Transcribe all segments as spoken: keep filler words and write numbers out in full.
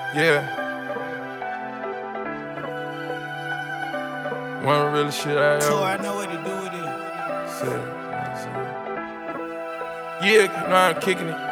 Yeah. One real shit I ever. So I know what to do with it. Said, yeah, know I'm kicking it.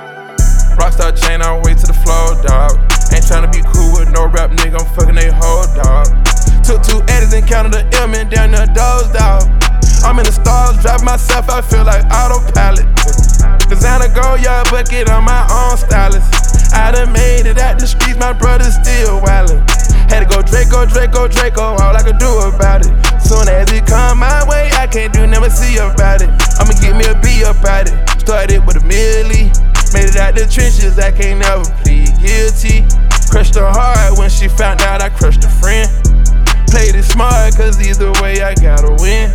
Rockstar chain all the way to the floor, dog. Ain't tryna be cool with no rap nigga, I'm fucking they whole dog. Took two edits and counted the M and down the doors, dog. I'm in the stars, driving myself, I feel like autopilot. Designer gold, yeah, bucket on my own stylist. I done made it out the streets, my brother still wildin'. Had to go Draco, Draco, Draco, all I could do about it. Soon as it come my way, I can't do never see about it. I'ma give me a B about it. Started with a milli, made it out the trenches, I can't never plead guilty. Crushed her hard when she found out I crushed a friend. Played it smart, cause either way I gotta win.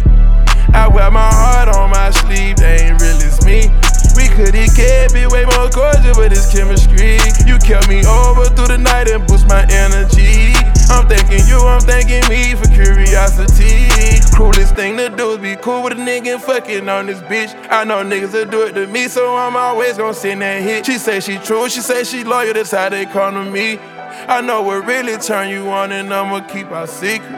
I wear my heart on my sleeve, they ain't real as me. We could've kept it way more cordial, but it's chemistry. You kept me over through the night and boost my energy. I'm thanking you, I'm thanking me for curiosity. Cruelest thing to do is be cool with a nigga and fucking on this bitch. I know niggas will do it to me, so I'm always gon' send that hit. She say she true, she say she loyal, that's how they come to me. I know what really turn you on and I'ma keep our secret.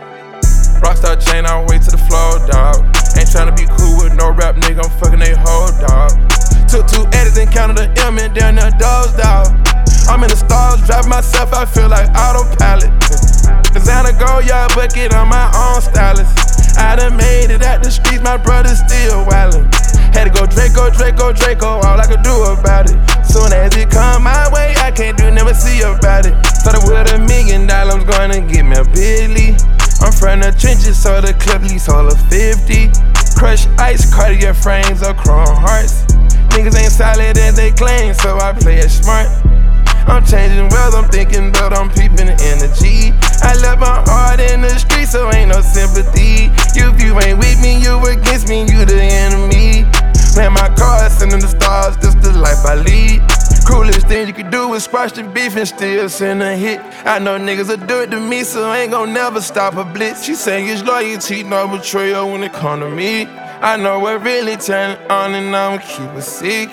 Rockstar chain all the way to the floor, dog. Ain't tryna be cool with no rap nigga, I'm fucking they whole dog. Took two edits and counted the M and down the doors, dog. I'm in the stars, driving myself, I feel like autopilot. Designer gold, yeah, bucket on my own stylist. I done made it out the streets, my brother still wildin'. Had to go Draco, Draco, Draco, all I could do about it. Soon as it come my way, I can't do never see about it. Started with a million dollars, I'm gonna get me a Billy. I'm from the trenches, so the clip lease all of fifty. Crush ice, Cartier frames, or chrome hearts. Niggas ain't solid as they claim, so I play it smart. I'm changing wells, I'm thinking about I'm peeping the energy. I left my heart in the street, so ain't no sympathy. You, if you ain't with me, you against me, you the enemy. Playing my cards, sending the stars, this the life I lead. Cruelest thing you could do is squash the beef and still send a hit. I know niggas will do it to me, so I ain't gon' never stop a blitz. She saying it's loyalty, no betrayal when it come to me. I know what really turn it on and I'ma keep it sick.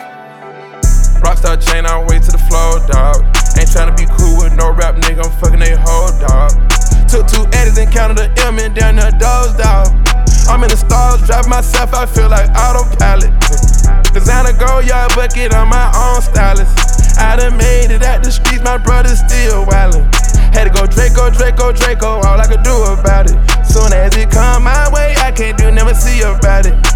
Rockstar chain all the way to the floor, dog. Ain't tryna be cool with no rap nigga, I'm fucking they whole dog. Took two edits and counted the M and down the doors, dog. I'm in the stars, driving myself, I feel like autopilot. Designer gold, yeah, bucket on my own stylist. I done made it out the streets, my brother still wildin'. Had to go Draco, Draco, Draco, all I could do about it. Soon as it come my way, I can't do never see about it.